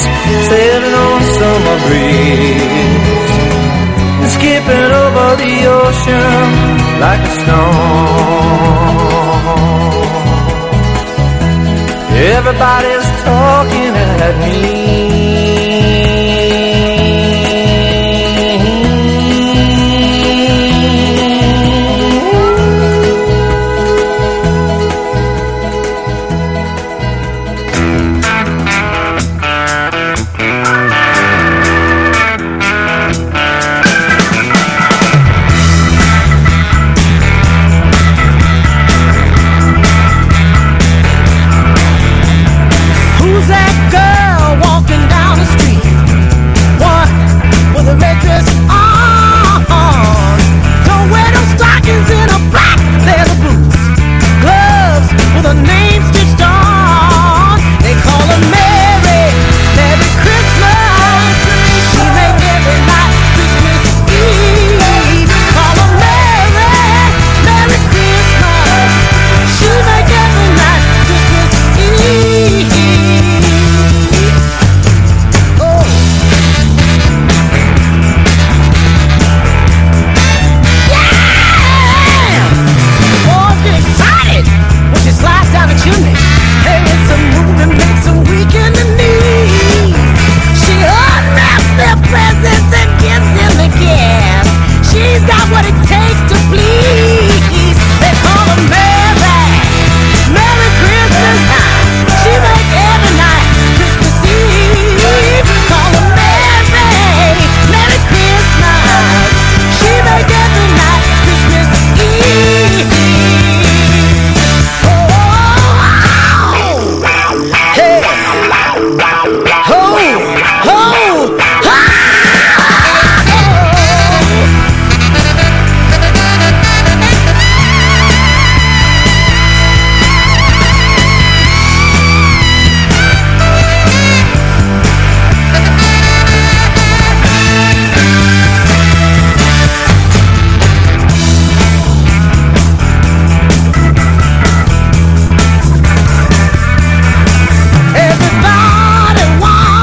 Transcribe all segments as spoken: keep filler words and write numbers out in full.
sailing on a summer breeze, and skipping over the ocean like a stone. Everybody's talking at me. Everybody wants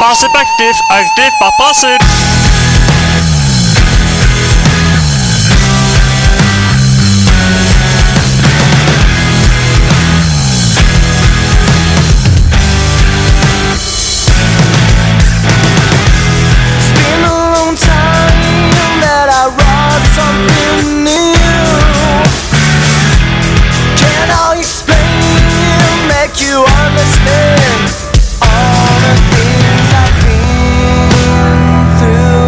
perspektiv er gripapasset. Something new. Can I explain, make you understand all the things I've been through?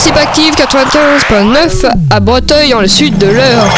Anticipe Active quatre-vingt-quinze virgule neuf à Breteuil, dans le sud de l'Eure.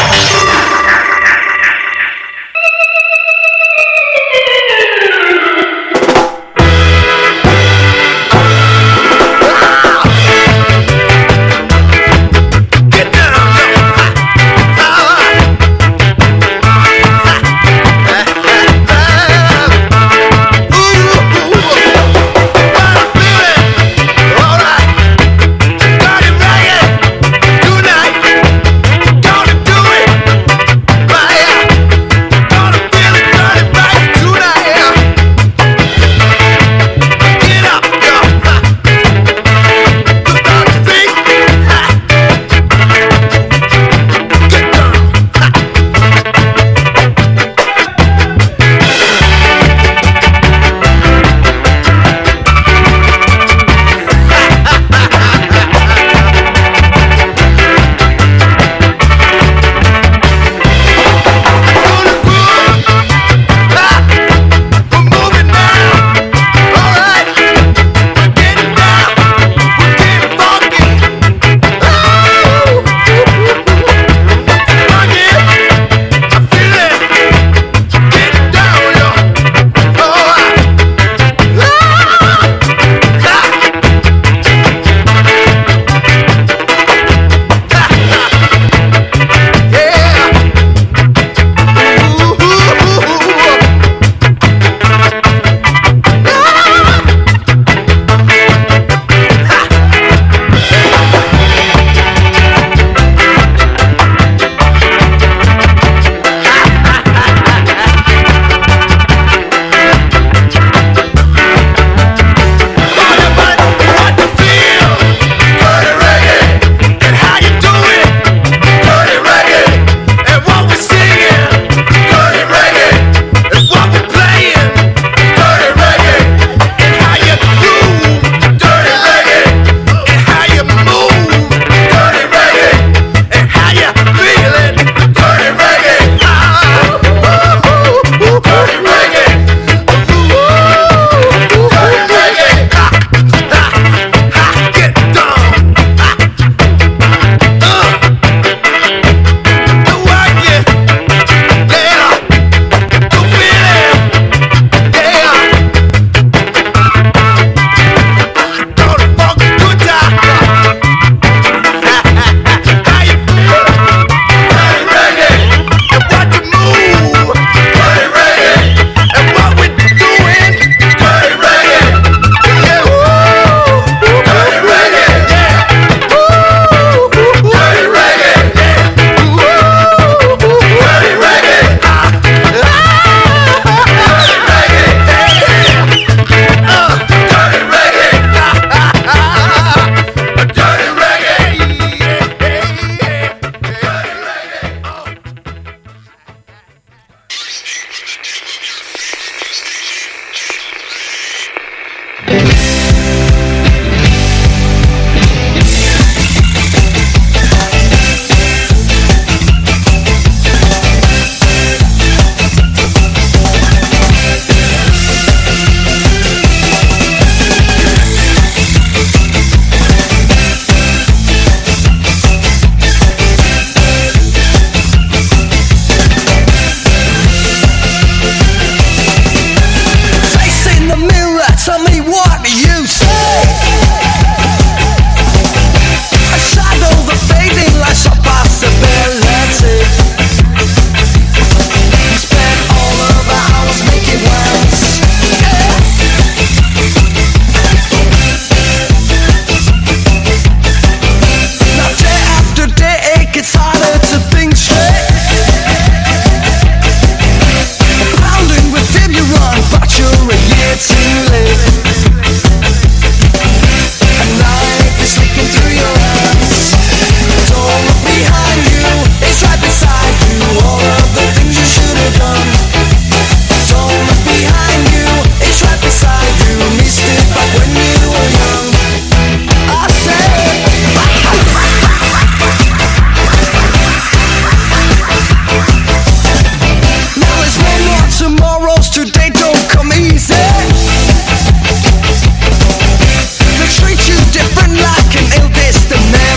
They treat you different like an ill-distant man.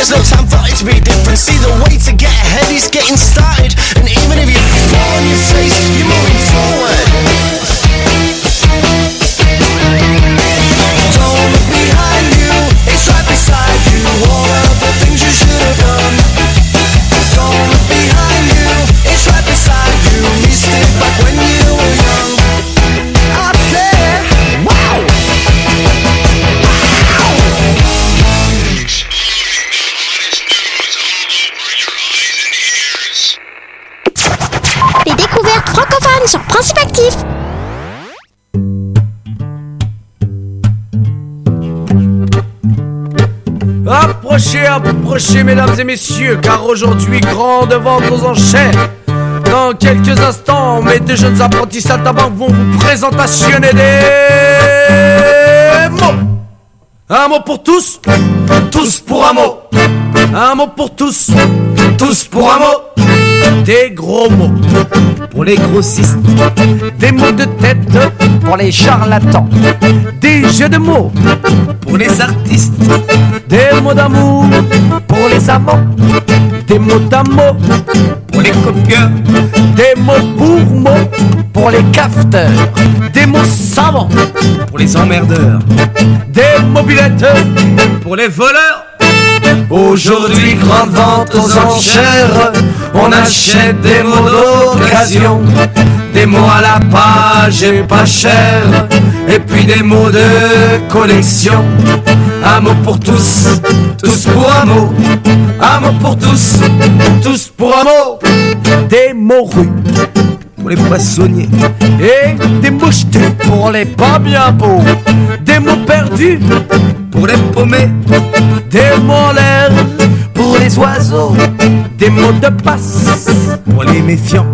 There's no time for it to be different. See, the way to get ahead is getting started. And even if you fall on your face, you're moving forward. Don't look behind you, it's right beside you. All of the things you should have done. Don't look behind you, it's right beside you. Missed it back when you were young. I said, wow! Les découvertes francophones sur Principe Actif. Approchez, approchez mesdames et messieurs, car aujourd'hui grande vente aux enchères. Dans quelques instants, mes deux jeunes apprentis saltimbanques vont vous présentationner des mots. Un mot pour tous, tous pour un mot. Un mot pour tous, tous pour un mot. Des gros mots pour les grossistes. Des mots de tête pour les charlatans. Des jeux de mots pour les artistes. Des mots d'amour pour les amants. Des mots d'amour pour les copieurs. Des mots pour mots pour les cafeteurs. Des mots savants pour les emmerdeurs. Des mobilettes pour les voleurs. Aujourd'hui, grande vente aux enchères. On achète des mots d'occasion. Des mots à la page et pas cher. Et puis des mots de collection. Un mot pour tous, tous pour un mot. Un mot pour tous, tous pour un mot. Des mots rues pour les poissonniers. Et des mots jetés pour les pas bien beaux. Des mots perdus pour les paumés. Des mots en l'air pour les oiseaux. Des mots de passe pour les méfiants.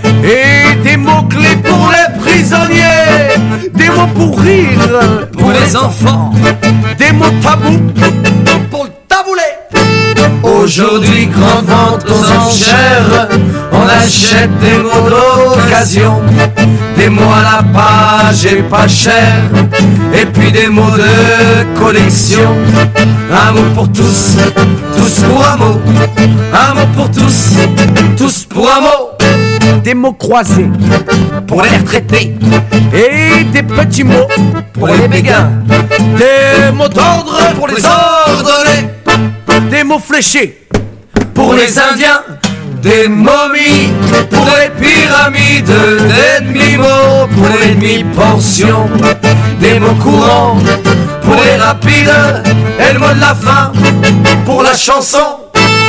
Et des mots clés pour les prisonniers. Des mots pour rire pour les enfants. Des mots tabous pour le taboulet. Aujourd'hui, grande vente aux enchères. On achète des mots d'occasion. Des mots à la page et pas cher. Et puis des mots de collection. Un mot pour tous, tous pour un mot. Un mot pour tous, tous pour un mot. Des mots croisés pour les retraités. Et des petits mots pour les béguins. Des mots d'ordre pour les ordonnés. Des mots fléchés pour les Indiens. Des momies pour les pyramides. Des demi-mots pour les demi-portions. Des mots courants pour les rapides. Et le mot de la fin pour la chanson.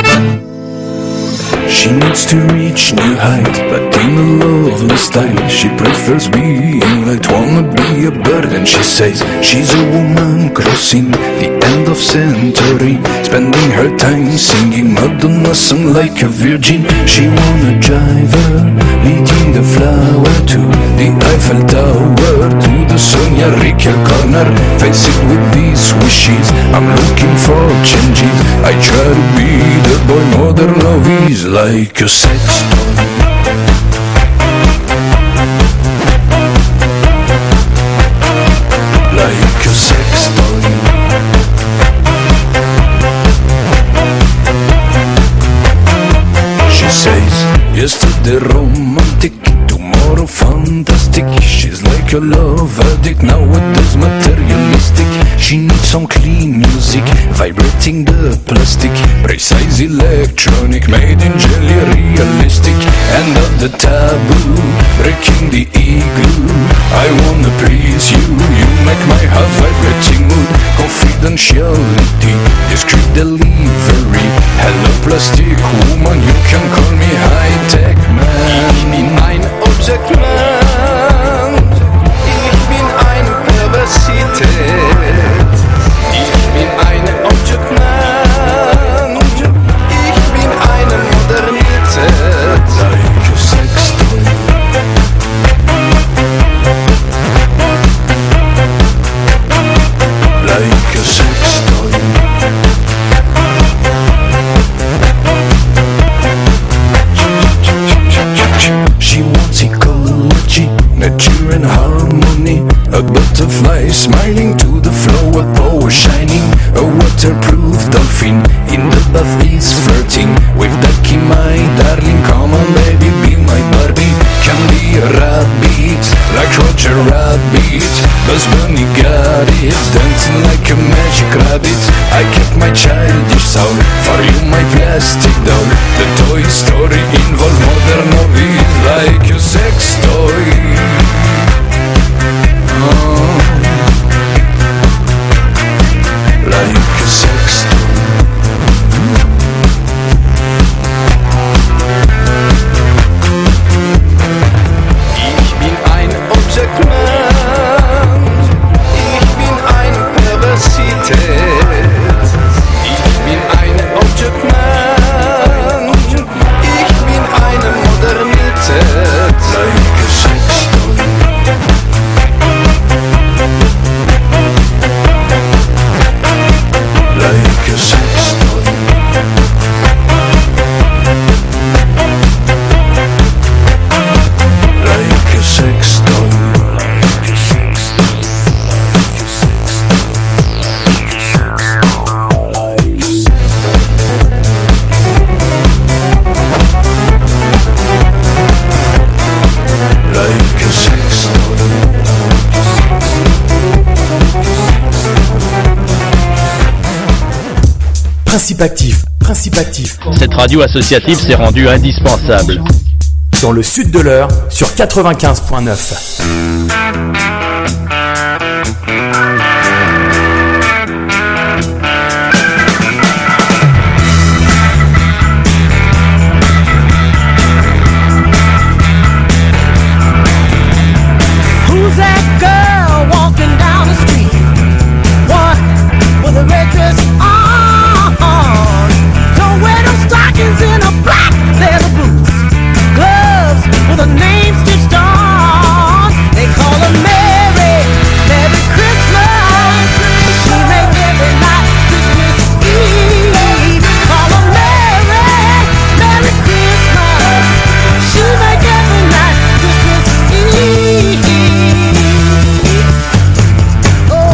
She needs to reach new heights, but in a lovely style. She prefers being light, wanna be a bird. And she says she's a woman crossing the end of century, spending her time singing Madonna song like a virgin. She wanna drive her, leading the flower to the Eiffel Tower, to the Sonia Riquel corner. Face it with these wishes, I'm looking for changes. I try to be the boy modern love is like a sex toy. Like a sex toy. She says, yesterday romantic, tomorrow fantastic. She's like a love addict, nowadays materialistic. She needs some clean music, vibrating the plastic. Precise electronic, made in jelly, realistic. End of the taboo, breaking the igloo. I wanna please you, you make my heart vibrating mood. Confidentiality, discreet delivery. Hello plastic woman, you can call me high-tech man. Ich bin ein Objektman, ich bin eine Perversität. Ich bin eine Objektman, ich bin eine Modernität. Like a sex toy. Like a sex toy. She wants ecology energy, nature and harmony. A butterfly smiling to the flow, a power shining. A waterproof dolphin in the bath is flirting with Ducky, my darling. Come on baby, be my Barbie. Can be a rabbit, like Roger Rabbit. Bugs Bunny got it, dancing like a magic rabbit. I kept my childish soul, for you my plastic doll. The Toy Story involves modern movies like a sex toy. Oh, like a sex toy. Ich bin ein Objektman, ich bin eine Perversität. Ich bin ein Objektman, ich bin eine Modernität. Like a sex toy. Like a sex toy. Like a sex toy. Like a sex Like a sex Principe actif, principe actif. Cette radio associative s'est rendue indispensable. Dans le sud de l'Eure, sur quatre-vingt-quinze point neuf. Who's that girl walking down the street? What with a red dress on? Don't wear no stockings in a black leather boots. Gloves with a name stitched on. They call her Mary, Merry Christmas. She make every night Christmas Eve. Call her Mary, Merry Christmas. She make every night Christmas Eve. Oh.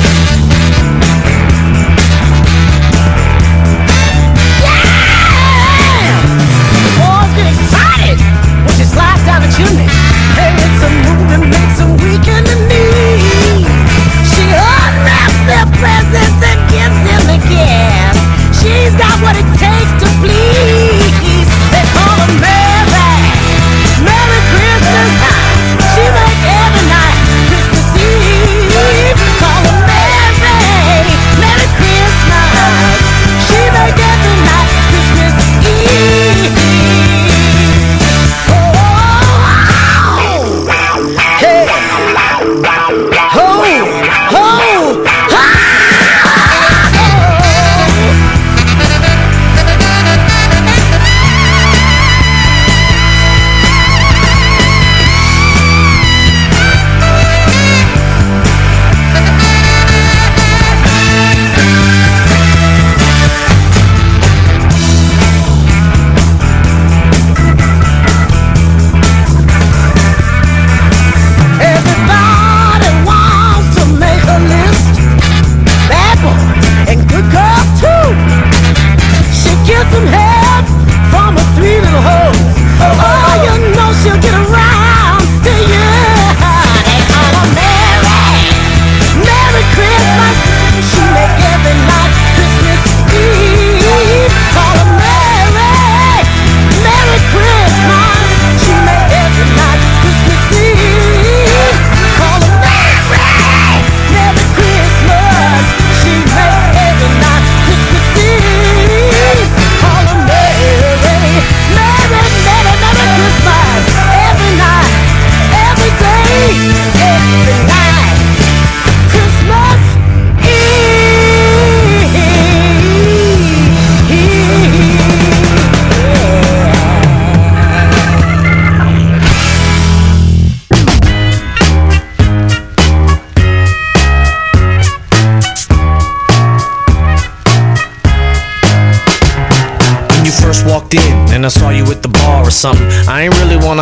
Yeah! The boys get excited when she slides down the chimney. Hey, it's a move that makes them weak in the knees. She unwraps their presents and gives them the gift. She's got what it takes to please. They call her Mary, Merry Christmas. She make every night Christmas Eve. Call her Mary, Merry Christmas. She make every night Christmas Eve. Oh, hey, ho, ho, ha. Everybody wants to make a list. Bad boys and good girls too. She gets some help from her three little hoes. Oh, you know she'll get around to you. They call her Mary, Merry Christmas. She make every night Christmas Eve. Call her Mary, Merry Christmas. She make every night Christmas Eve. Call her Mary, Merry Christmas. She make every night Christmas Eve. Call her Mary, Merry, Merry, Merry Christmas. Every night, every day, every night. Christmas When you first walked in and I saw you at the bar or something, I ain't really wanna